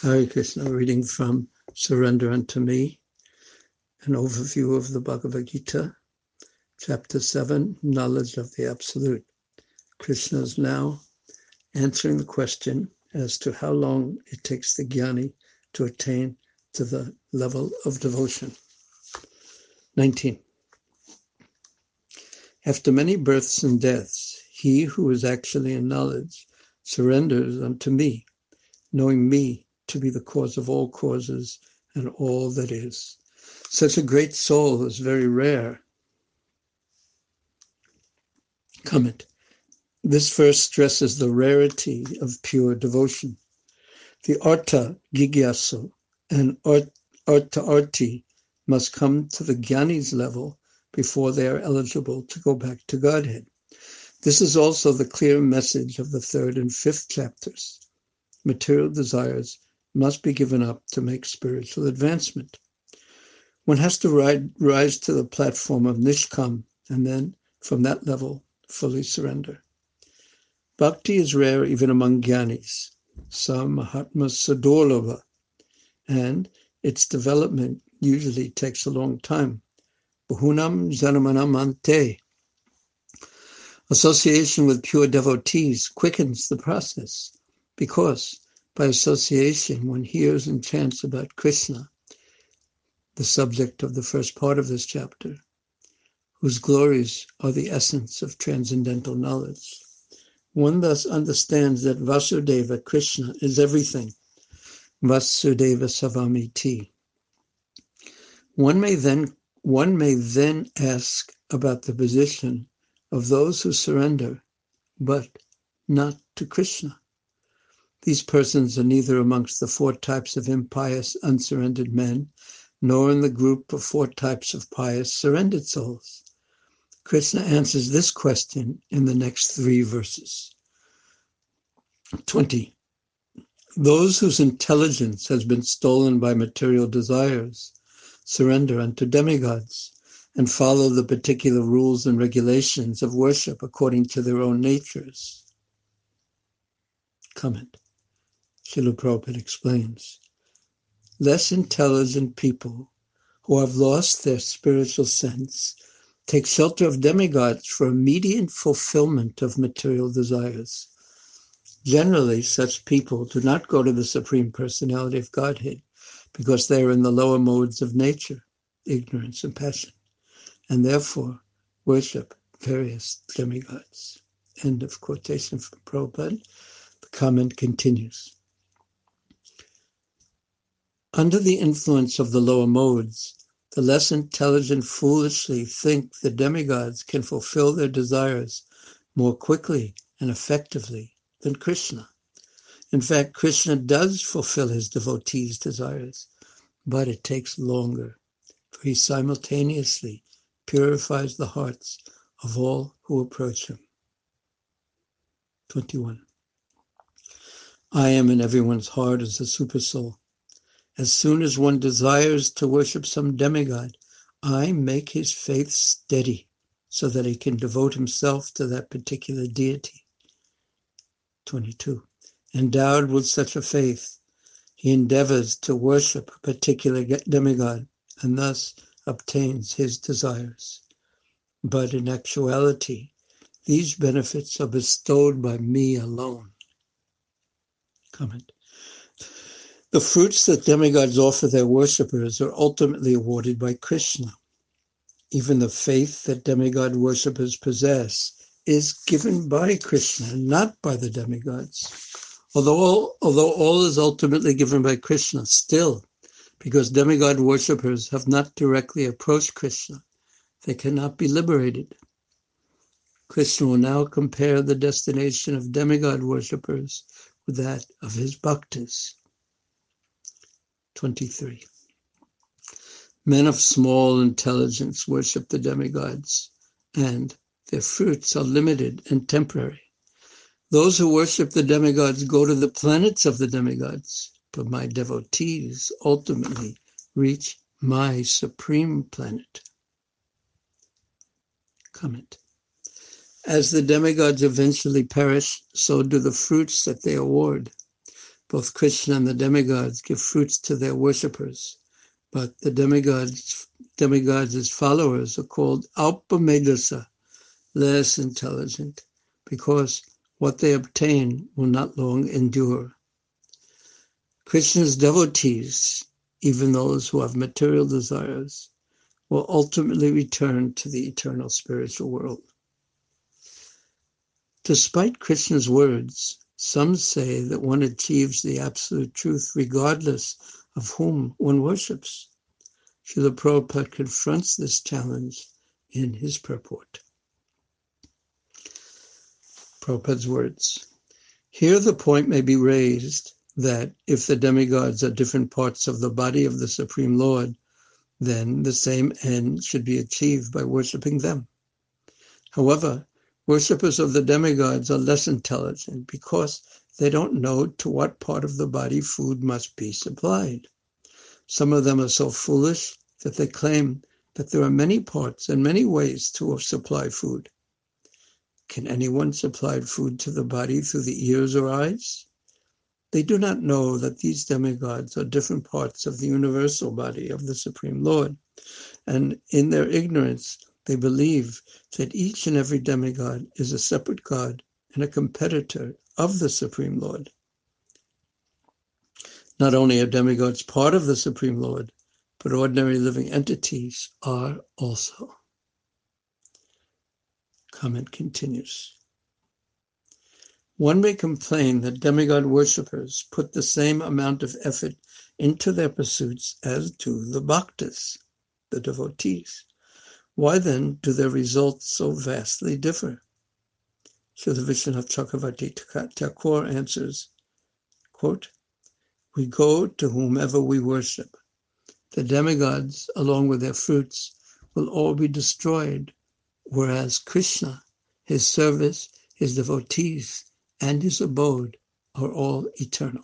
Hare Krishna, reading from Surrender Unto Me, an overview of the Bhagavad Gita, Chapter 7, Knowledge of the Absolute. Krishna is now answering the question as to how long it takes the jnani to attain to the level of devotion. 19. After many births and deaths, he who is actually in knowledge surrenders unto me, knowing me to be the cause of all causes and all that is. Such a great soul is very rare. Comment. This verse stresses the rarity of pure devotion. The Artha Gigyasu and Artha Arti must come to the Jnani's level before they are eligible to go back to Godhead. This is also the clear message of the 3rd and 5th chapters. Material desires must be given up to make spiritual advancement. One has to rise to the platform of Nishkam and then, from that level, fully surrender. Bhakti is rare even among Jnanis, some Mahatmas Sadurlabha, and its development usually takes a long time. Bahunam Janamanam Ante. Association with pure devotees quickens the process because by association, one hears and chants about Krishna, the subject of the first part of this chapter, whose glories are the essence of transcendental knowledge. One thus understands that Vasudeva Krishna is everything. Vasudeva Savamiti. One may then ask about the position of those who surrender, but not to Krishna. These persons are neither amongst the 4 types of impious, unsurrendered men, nor in the group of 4 types of pious, surrendered souls. Krishna answers this question in the next 3 verses. 20. Those whose intelligence has been stolen by material desires surrender unto demigods and follow the particular rules and regulations of worship according to their own natures. Comment. Srila Prabhupada explains, less intelligent people who have lost their spiritual sense take shelter of demigods for immediate fulfillment of material desires. Generally, such people do not go to the Supreme Personality of Godhead because they are in the lower modes of nature, ignorance and passion, and therefore worship various demigods. End of quotation from Prabhupada. The comment continues. Under the influence of the lower modes, the less intelligent foolishly think the demigods can fulfill their desires more quickly and effectively than Krishna. In fact, Krishna does fulfill his devotees' desires, but it takes longer, for he simultaneously purifies the hearts of all who approach him. 21. I am in everyone's heart as a supersoul. As soon as one desires to worship some demigod, I make his faith steady so that he can devote himself to that particular deity. 22. Endowed with such a faith, he endeavors to worship a particular demigod and thus obtains his desires. But in actuality, these benefits are bestowed by me alone. Comment. The fruits that demigods offer their worshippers are ultimately awarded by Krishna. Even the faith that demigod worshippers possess is given by Krishna, not by the demigods. Although all is ultimately given by Krishna, still, because demigod worshippers have not directly approached Krishna, they cannot be liberated. Krishna will now compare the destination of demigod worshippers with that of his bhaktas. 23. Men of small intelligence worship the demigods, and their fruits are limited and temporary. Those who worship the demigods go to the planets of the demigods, but my devotees ultimately reach my supreme planet. Comment. As the demigods eventually perish, so do the fruits that they award. Both Krishna and the demigods give fruits to their worshippers, but the demigods' followers are called Alpamedasa, less intelligent, because what they obtain will not long endure. Krishna's devotees, even those who have material desires, will ultimately return to the eternal spiritual world. Despite Krishna's words, some say that one achieves the absolute truth regardless of whom one worships. Srila Prabhupada confronts this challenge in his purport. Prabhupada's words. Here the point may be raised that if the demigods are different parts of the body of the Supreme Lord, then the same end should be achieved by worshipping them. However, worshippers of the demigods are less intelligent because they don't know to what part of the body food must be supplied. Some of them are so foolish that they claim that there are many parts and many ways to supply food. Can anyone supply food to the body through the ears or eyes? They do not know that these demigods are different parts of the universal body of the Supreme Lord, and in their ignorance, they believe that each and every demigod is a separate god and a competitor of the Supreme Lord. Not only are demigods part of the Supreme Lord, but ordinary living entities are also. Comment continues. One may complain that demigod worshippers put the same amount of effort into their pursuits as do the bhaktas, the devotees. Why then do their results so vastly differ? Srila Vishwanath Chakravarti Thakur answers, quote, we go to whomever we worship. The demigods, along with their fruits, will all be destroyed, whereas Krishna, his service, his devotees, and his abode are all eternal.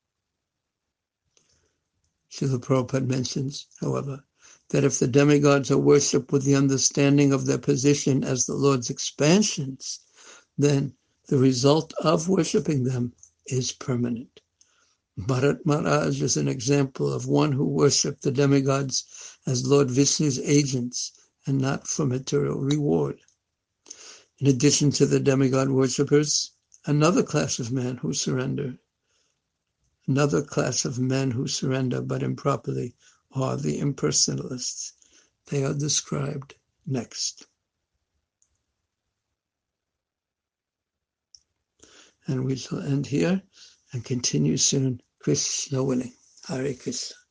Srila Prabhupada mentions, however, that if the demigods are worshipped with the understanding of their position as the Lord's expansions, then the result of worshipping them is permanent. Bharat Maharaj is an example of one who worshipped the demigods as Lord Vishnu's agents and not for material reward. In addition to the demigod worshippers, another class of men who surrender but improperly are the impersonalists. They are described next. And we shall end here and continue soon, Krishna willing. Hare Krishna.